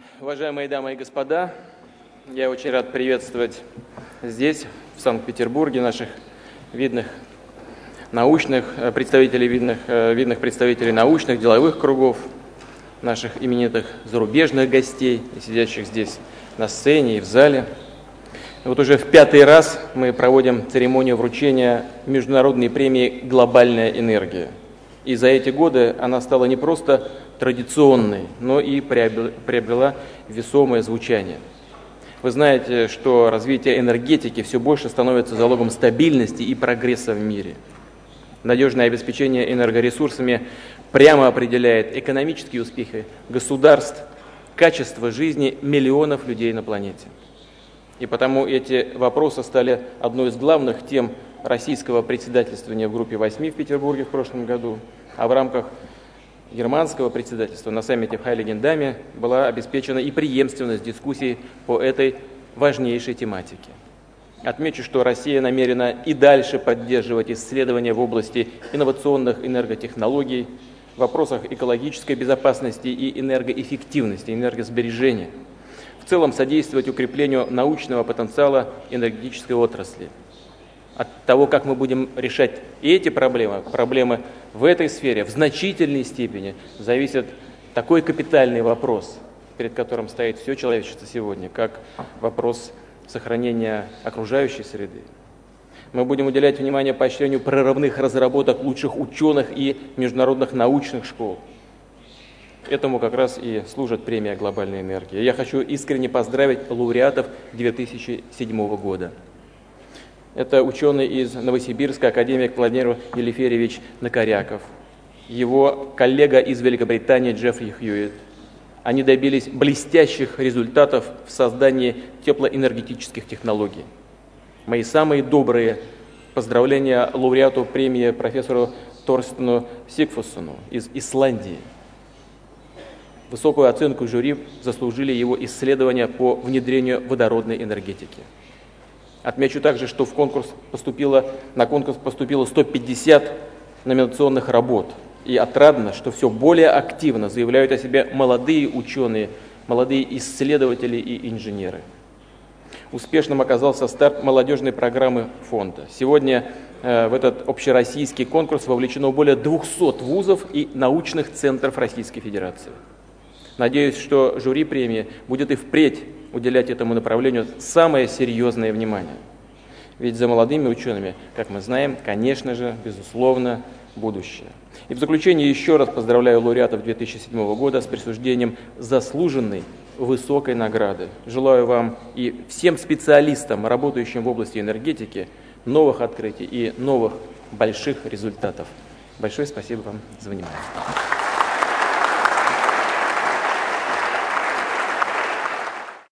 Уважаемые дамы и господа, я очень рад приветствовать здесь, в Санкт-Петербурге, наших видных представителей научных, деловых кругов, наших именитых зарубежных гостей, сидящих здесь на сцене и в зале. Вот уже в 5-й раз мы проводим церемонию вручения международной премии «Глобальная энергия». И за эти годы она стала не просто традиционной, но и приобрела весомое звучание. Вы знаете, что развитие энергетики все больше становится залогом стабильности и прогресса в мире. Надежное обеспечение энергоресурсами прямо определяет экономические успехи государств, качество жизни миллионов людей на планете. И потому эти вопросы стали одной из главных тем российского председательствования в группе 8 в Петербурге в прошлом году, а в рамках германского председательства на саммите в Хайлигендаме была обеспечена и преемственность дискуссий по этой важнейшей тематике. Отмечу, что Россия намерена и дальше поддерживать исследования в области инновационных энерготехнологий, в вопросах экологической безопасности и энергоэффективности, энергосбережения, в целом содействовать укреплению научного потенциала энергетической отрасли. От того, как мы будем решать эти проблемы в этой сфере, в значительной степени зависит такой капитальный вопрос, перед которым стоит все человечество сегодня, как вопрос сохранения окружающей среды. Мы будем уделять внимание поощрению прорывных разработок лучших ученых и международных научных школ. Этому как раз и служит премия «Глобальная энергия». Я хочу искренне поздравить лауреатов 2007 года. Это ученый из Новосибирска, академик Владимир Елефеевич Накоряков, его коллега из Великобритании Джеффри Хьюитт. Они добились блестящих результатов в создании теплоэнергетических технологий. Мои самые добрые поздравления лауреату премии профессору Торстену Сигфуссону из Исландии. Высокую оценку жюри заслужили его исследования по внедрению водородной энергетики. Отмечу также, что на конкурс поступило 150 номинационных работ. И отрадно, что все более активно заявляют о себе молодые ученые, молодые исследователи и инженеры. Успешным оказался старт молодежной программы фонда. Сегодня в этот общероссийский конкурс вовлечено более 200 вузов и научных центров Российской Федерации. Надеюсь, что жюри премии будет и впредь уделять этому направлению самое серьезное внимание. Ведь за молодыми учеными, как мы знаем, конечно же, безусловно, будущее. И в заключение еще раз поздравляю лауреатов 2007 года с присуждением заслуженной высокой награды. Желаю вам и всем специалистам, работающим в области энергетики, новых открытий и новых больших результатов. Большое спасибо вам за внимание.